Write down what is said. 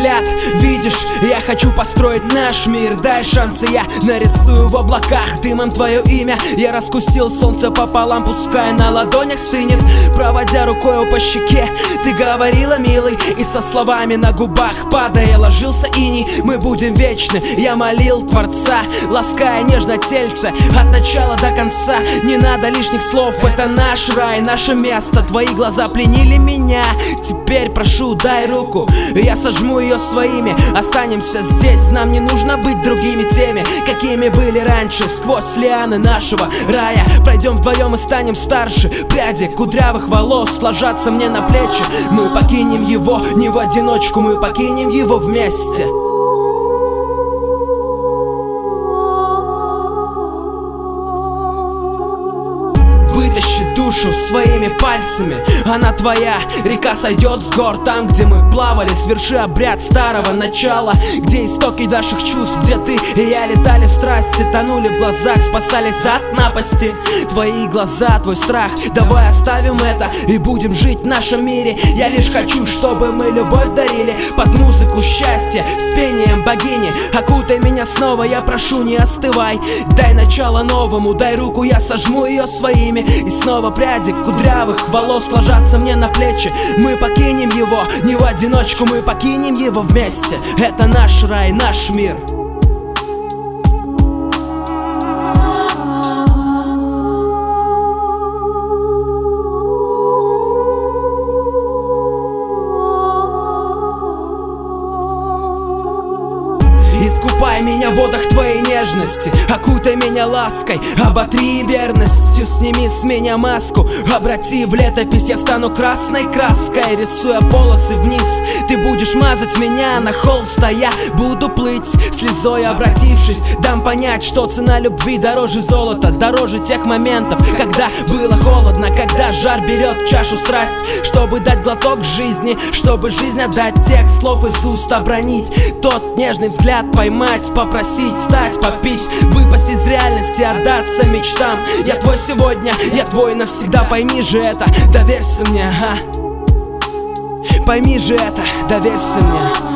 взгляд, видишь, я хочу построить наш мир. Дай шансы, я нарисую в облаках дымом твое имя. Я раскусил солнце пополам, пускай на ладонях стынет, проводя рукой по щеке. Ты говорила, милый, и со словами на губах падая ложился иней. Мы будем вечны, я молил Творца, лаская нежно тельце от начала до конца. Не надо лишних слов, это наш рай, наше место. Твои глаза пленили меня, теперь прошу, дай руку, я сожму ее своими. Останемся здесь, нам не нужно быть другими теми, какими были раньше. Сквозь лианы нашего рая пройдем вдвоем и станем старше. Пряди кудрявых волос ложатся мне на плечи. Мы покинем его не в одиночку, мы покинем его вместе. Вытащи душу своими пальцами, она твоя. Река сойдет с гор там, где мы плавали. Сверши обряд старого начала, где истоки наших чувств, где ты и я летали в страсти, тонули в глазах, спасались от напасти. Твои глаза, твой страх, давай оставим это и будем жить в нашем мире. Я лишь хочу, чтобы мы любовь дарили под музыку счастья, с пением богини. Окутай меня снова, я прошу, не остывай. Дай начало новому, дай руку, я сожму ее своими. И снова пряди кудрявых волос ложатся мне на плечи. Мы покинем его не в одиночку, мы покинем его вместе. Это наш рай, наш мир. Искупай меня в водах твоей нежности, окутай меня лаской, оботри верностью, сними с меня маску, обрати в летопись, я стану красной краской, рисуя полосы вниз. Ты будешь мазать меня на холст, а я буду плыть, слезой обратившись. Дам понять, что цена любви дороже золота, дороже тех моментов, когда было холодно, когда жар берет чашу страсть, чтобы дать глоток жизни, чтобы жизнь отдать, тех слов из уст обронить, тот нежный взгляд поймать, попросить, стать, попить, выпасть из реальности, отдаться мечтам. Я твой сегодня, я твой навсегда, пойми же это, доверься мне, ага. Пойми же это, доверься мне.